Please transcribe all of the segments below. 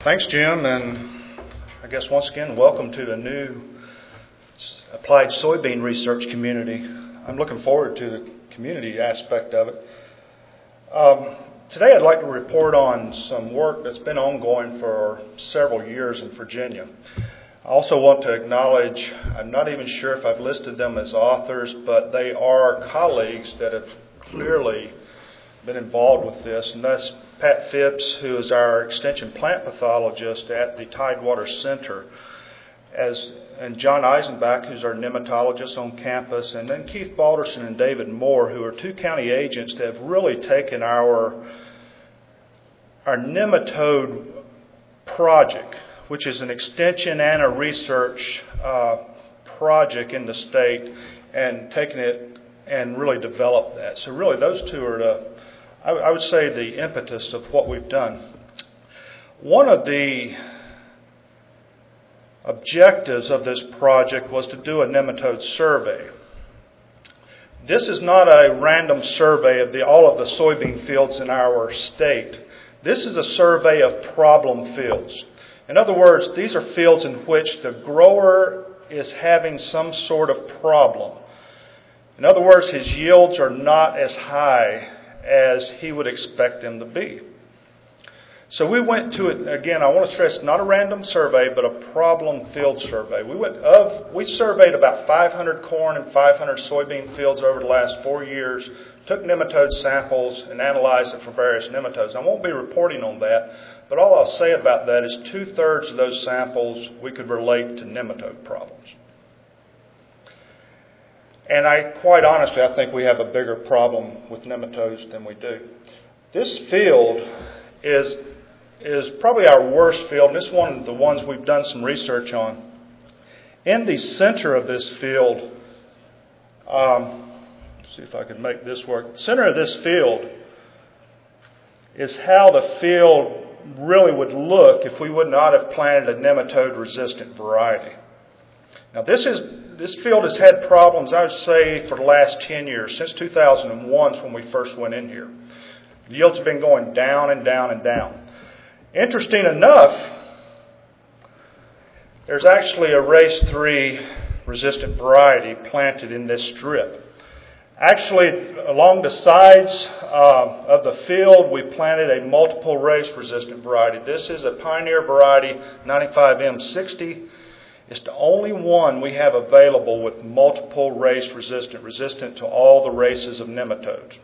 Thanks, Jim, and I guess once again, welcome to the new applied soybean research community. I'm looking forward to the community aspect of it. Today I'd like to report on some work that's been ongoing for several years in Virginia. I also want to acknowledge, I'm not even sure if I've listed them as authors, but they are colleagues that have clearly been involved with this, and that's Pat Phipps, who is our extension plant pathologist at the Tidewater Center, and John Eisenbach, who's our nematologist on campus, and then Keith Balderson and David Moore, who are two county agents that have really taken our nematode project, which is an extension and a research project in the state, and taken it and really developed that. So really those two are I would say the impetus of what we've done. One of the objectives of this project was to do a nematode survey. This is not a random survey of all of the soybean fields in our state. This is a survey of problem fields. In other words, these are fields in which the grower is having some sort of problem. In other words, his yields are not as high as he would expect them to be. So we went to it, again, I want to stress, not a random survey, but a problem field survey. We surveyed about 500 corn and 500 soybean fields over the last 4 years, took nematode samples and analyzed it for various nematodes. I won't be reporting on that, but all I'll say about that is 2/3 of those samples we could relate to nematode problems. And quite honestly, I think we have a bigger problem with nematodes than we do. This field is probably our worst field, and this is one of the ones we've done some research on. In the center of this field, see if I can make this work. The center of this field is how the field really would look if we would not have planted a nematode-resistant variety. Now, this field has had problems, I would say, for the last 10 years. Since 2001 is when we first went in here. The yields have been going down and down and down. Interesting enough, there's actually a Race 3 resistant variety planted in this strip. Actually, along the sides of the field, we planted a multiple race resistant variety. This is a Pioneer variety, 95M60. It's the only one we have available with multiple race resistant to all the races of nematodes.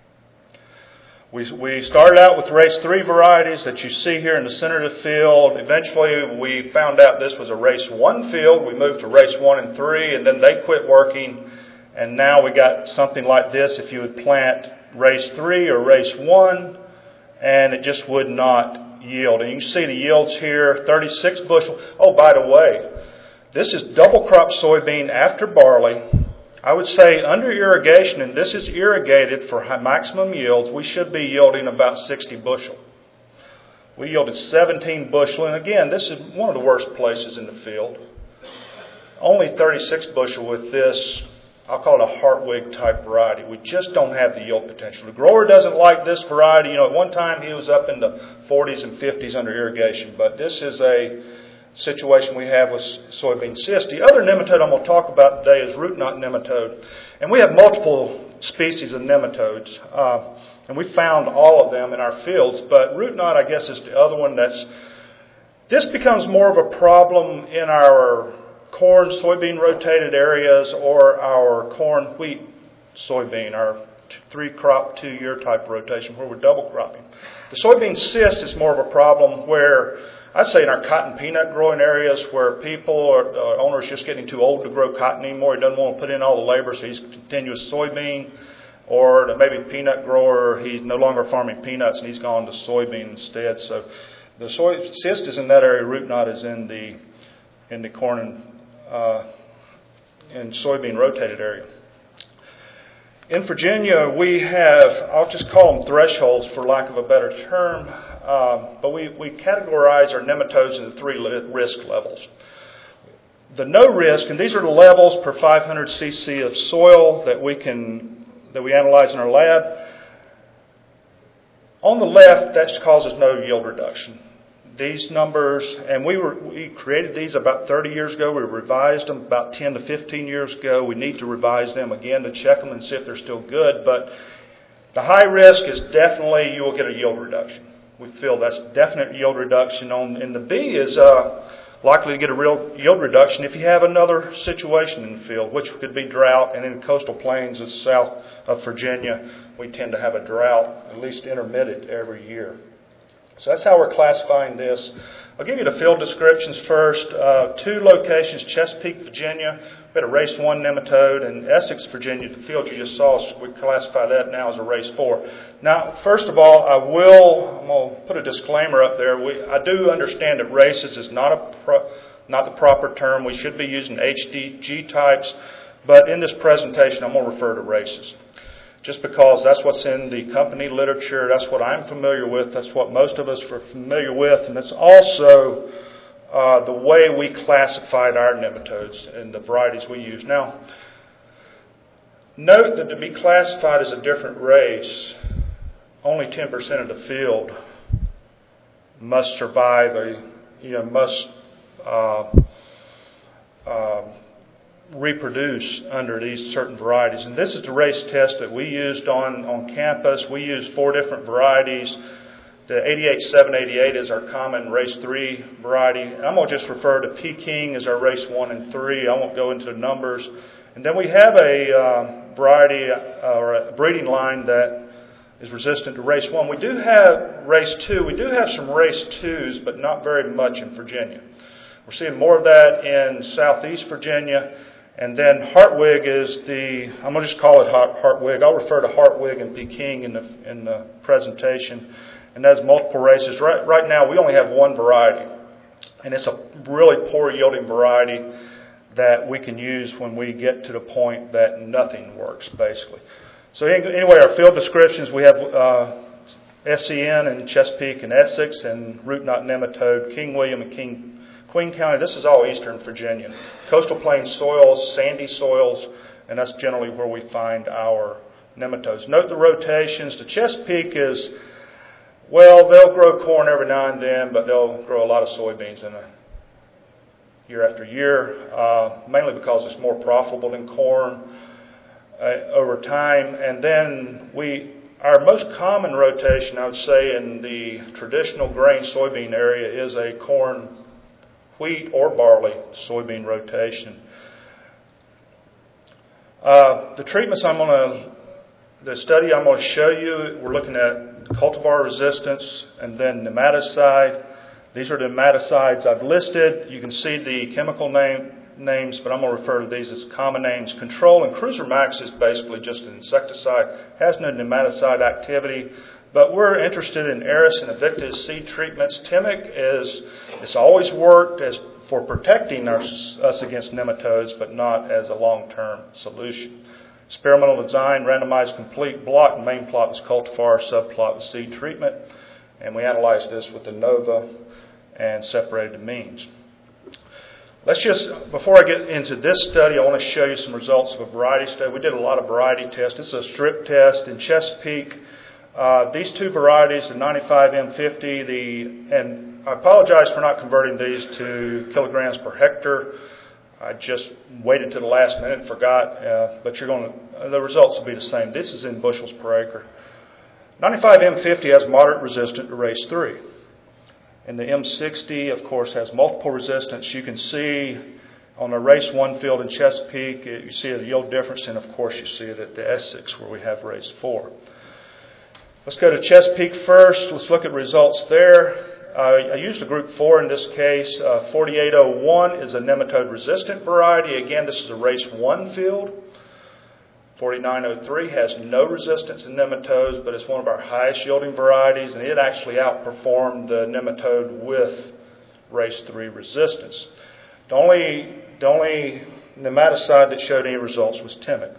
We started out with Race 3 varieties that you see here in the center of the field. Eventually, we found out this was a Race 1 field. We moved to Race 1 and 3, and then they quit working. And now we got something like this if you would plant Race 3 or Race 1, and it just would not yield. And you can see the yields here, 36 bushel. Oh, by the way, this is double crop soybean after barley. I would say under irrigation, and this is irrigated for maximum yields, we should be yielding about 60 bushel. We yielded 17 bushel, and again, this is one of the worst places in the field. Only 36 bushel with this, I'll call it a Hartwig type variety. We just don't have the yield potential. The grower doesn't like this variety. You know, at one time he was up in the 40s and 50s under irrigation, but this is a situation we have with soybean cyst. The other nematode I'm going to talk about today is root knot nematode. And we have multiple species of nematodes, and we found all of them in our fields, but root knot, I guess, is the other one this becomes more of a problem in our corn, soybean rotated areas or our corn, wheat, soybean, our 3-crop, 2-year type rotation where we're double cropping. The soybean cyst is more of a problem where I'd say in our cotton peanut growing areas where people or owners just getting too old to grow cotton anymore. He doesn't want to put in all the labor, so he's continuous soybean. Or maybe peanut grower, he's no longer farming peanuts and he's gone to soybean instead. So the cyst is in that area. Root knot is in the corn and soybean rotated area. In Virginia, we have, I'll just call them thresholds for lack of a better term, but we categorize our nematodes into 3 risk levels. The no risk, and these are the levels per 500 cc of soil that we analyze in our lab. On the left, that causes no yield reduction. these numbers, and we created these about 30 years ago. We revised them about 10 to 15 years ago. We need to revise them again to check them and see if they're still good. But the high risk is definitely you will get a yield reduction. We feel that's definite yield reduction and the B is likely to get a real yield reduction if you have another situation in the field, which could be drought. And in coastal plains of south of Virginia, we tend to have a drought, at least intermittent, every year. So that's how we're classifying this. I'll give you the field descriptions first. 2 locations, Chesapeake, Virginia. We had a race 1 nematode, and Essex, Virginia, the field you just saw, we classify that now as a race 4. Now, first of all, I'm going to put a disclaimer up there. I do understand that races is not the proper term. We should be using HDG types, but in this presentation, I'm going to refer to races. Just because that's what's in the company literature, that's what I'm familiar with, that's what most of us are familiar with, and it's also the way we classified our nematodes and the varieties we use. Now, note that to be classified as a different race, only 10% of the field must survive reproduce under these certain varieties. And this is the race test that we used on campus. We used 4 different varieties. The 88788 is our common race 3 variety. I'm going to just refer to Peking as our race 1 and 3. I won't go into the numbers. And then we have a variety or a breeding line that is resistant to race 1. We do have race 2. We do have some race 2s, but not very much in Virginia. We're seeing more of that in southeast Virginia. And then Hartwig is I'm going to just call it Hartwig. I'll refer to Hartwig and Peking in the presentation. And that's multiple races. Right now, we only have 1 variety. And it's a really poor yielding variety that we can use when we get to the point that nothing works, basically. So anyway, our field descriptions, we have SCN in Chesapeake and Essex, and root knot nematode, King William and Queen County. This is all eastern Virginia. Coastal plain soils, sandy soils, and that's generally where we find our nematodes. Note the rotations. The Chesapeake is, they'll grow corn every now and then, but they'll grow a lot of soybeans year after year, mainly because it's more profitable than corn over time. And then our most common rotation, I would say, in the traditional grain soybean area is a corn, wheat, or barley soybean rotation. The treatments the study I'm going to show you, we're looking at cultivar resistance and then nematicide. These are the nematicides I've listed. You can see the chemical names, but I'm going to refer to these as common names. Control and Cruiser Max is basically just an insecticide. Has no nematicide activity. But we're interested in Aris and Invictus seed treatments. Timic it's always worked for protecting us against nematodes, but not as a long-term solution. Experimental design, randomized complete block, and main plot was cultivar, subplot was seed treatment. And we analyzed this with the ANOVA and separated the means. Before I get into this study, I want to show you some results of a variety study. We did a lot of variety tests. This is a strip test in Chesapeake. These 2 varieties, the 95M50, and I apologize for not converting these to kilograms per hectare. I just waited to the last minute and forgot, but the results will be the same. This is in bushels per acre. 95M50 has moderate resistance to race 3. And the M60, of course, has multiple resistance. You can see on the race 1 field in Chesapeake, you see the yield difference, and of course you see it at the Essex where we have race 4. Let's go to Chesapeake first. Let's look at results there. I used a group 4 in this case. 4801 is a nematode-resistant variety. Again, this is a race 1 field. 4903 has no resistance in nematodes, but it's one of our highest yielding varieties, and it actually outperformed the nematode with race 3 resistance. The only nematicide that showed any results was Timic.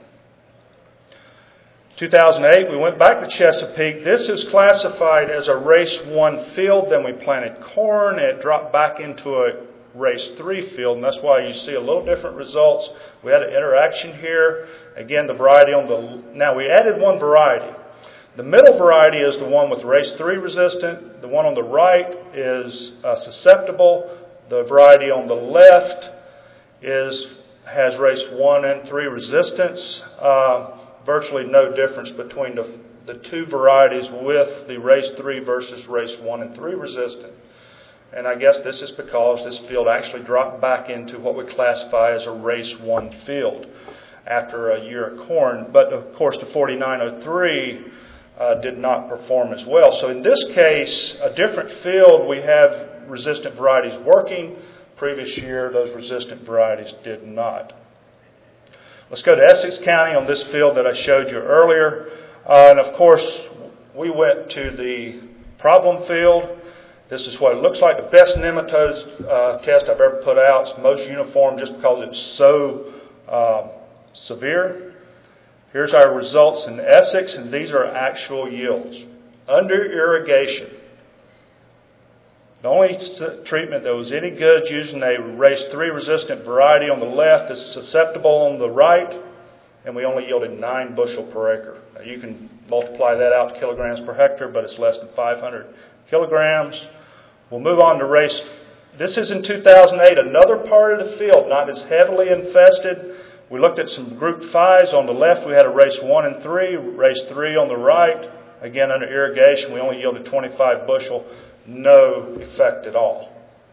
2008, we went back to Chesapeake. This is classified as a race 1 field. Then we planted corn, and it dropped back into a race 3 field, and that's why you see a little different results. We had an interaction here. Again, the variety now we added 1 variety. The middle variety is the one with race 3 resistant. The one on the right is susceptible. The variety on the left has race 1 and 3 resistance. Virtually no difference between the two varieties with the race 3 versus race 1 and 3 resistant. And I guess this is because this field actually dropped back into what we classify as a race 1 field after a year of corn. But of course the 4903 did not perform as well. So in this case, a different field, we have resistant varieties working. Previous year, those resistant varieties did not. Let's go to Essex County on this field that I showed you earlier. And of course, we went to the problem field. This is what it looks like. The best nematodes test I've ever put out. It's most uniform just because it's so severe. Here's our results in Essex, and these are actual yields. Under irrigation, the only treatment that was any good using a race 3 resistant variety on the left is susceptible on the right, and we only yielded 9 bushel per acre. Now you can multiply that out to kilograms per hectare, but it's less than 500 kilograms. We'll move on to race. This is in 2008, another part of the field, not as heavily infested. We looked at some group 5s. On the left, we had a race 1 and 3, race 3 on the right. Again, under irrigation, we only yielded 25 bushel. No effect at all.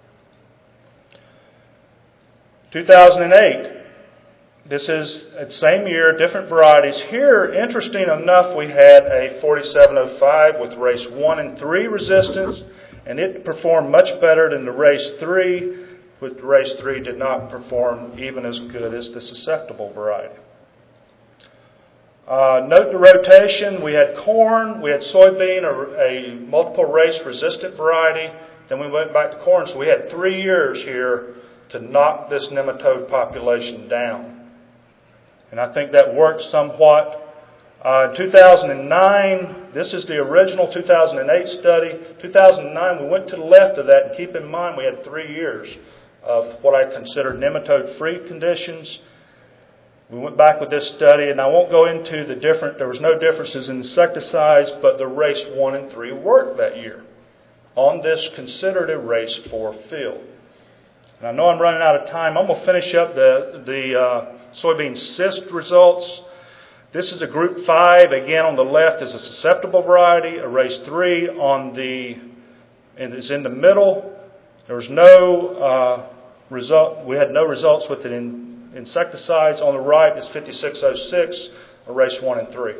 2008. This is the same year, different varieties. Here, interesting enough, we had a 4705 with race 1 and 3 resistance, and it performed much better than the race 3. With race 3 did not perform even as good as the susceptible variety. Note the rotation. We had corn, we had soybean, a multiple race resistant variety. Then we went back to corn. So we had 3 years here to knock this nematode population down. And I think that worked somewhat. In 2009, this is the original 2008 study. 2009, we went to the left of that, and keep in mind we had 3 years of what I consider nematode-free conditions. We went back with this study, and I won't go into there was no differences in insecticides, but the race 1 and 3 worked that year on this considered a race 4 field. And I know I'm running out of time. I'm going to finish up the soybean cyst results. This is a group 5. Again, on the left is a susceptible variety. A race 3 is in the middle. There was no result. We had no results with it in insecticides. On the right is 5606, a race 1 and 3.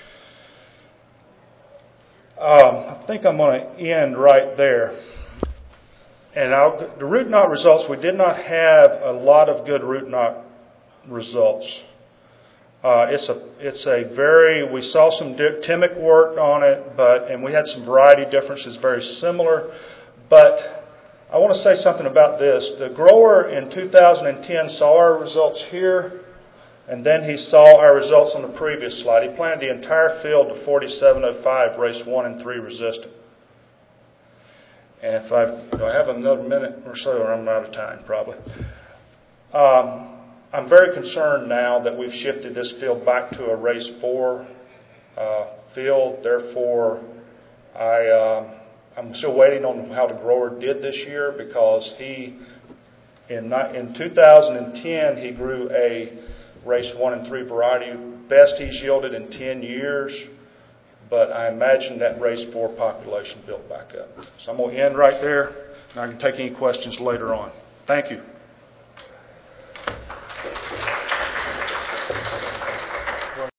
I think I'm going to end right there. And the root knot results, we did not have a lot of good root knot results. We saw some Timic work on it, and we had some variety differences very similar. But I want to say something about this. The grower in 2010 saw our results here, and then he saw our results on the previous slide. He planted the entire field to 4705, race 1 and 3 resistant. And do I have another minute or so, or I'm out of time probably. I'm very concerned now that we've shifted this field back to a race 4 field. Therefore, I'm still waiting on how the grower did this year, because in 2010 he grew a race 1 and 3 variety. Best he's yielded in 10 years. But I imagine that race 4 population built back up. So I'm going to end right there, and I can take any questions later on. Thank you.